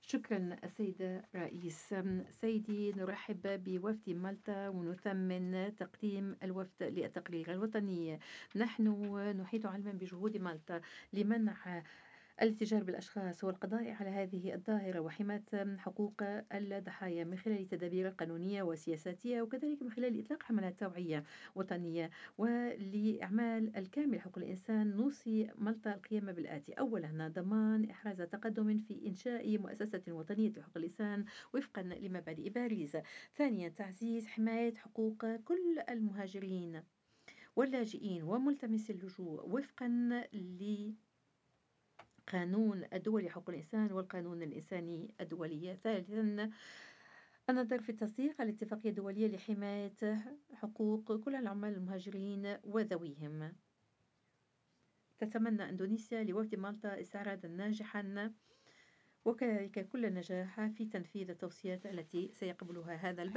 شكرا السيدة رئيس. سيدي، نرحب بوفد مالطا ونثمن تقديم الوفد للتقرير الوطني. نحن نحيط علما بجهود مالطا لمنع الاتجار بالأشخاص والقضاء على هذه الظاهرة وحماية حقوق الضحايا من خلال التدابير القانونية والسياساتية، وكذلك من خلال إطلاق حملات توعية وطنية. ولإعمال الكامل حقوق الإنسان نوصي مالطا القيام بالآتي: أولا، ضمان إحراز تقدم في إنشاء مؤسسة وطنية لحقوق الإنسان وفقا لمبادئ باريس. ثانيا، تعزيز حماية حقوق كل المهاجرين واللاجئين وملتمسي اللجوء وفقا قانون الدولي حقوق الإنسان والقانون الإنساني الدولي. ثالثا، النظر في التصديق على الاتفاقية الدولية لحماية حقوق كل العمال المهاجرين وذويهم. تتمنى إندونيسيا لوفد مالطا استعراضا ناجحا وكذلك كل النجاح في تنفيذ التوصيات التي سيقبلها هذا البلد.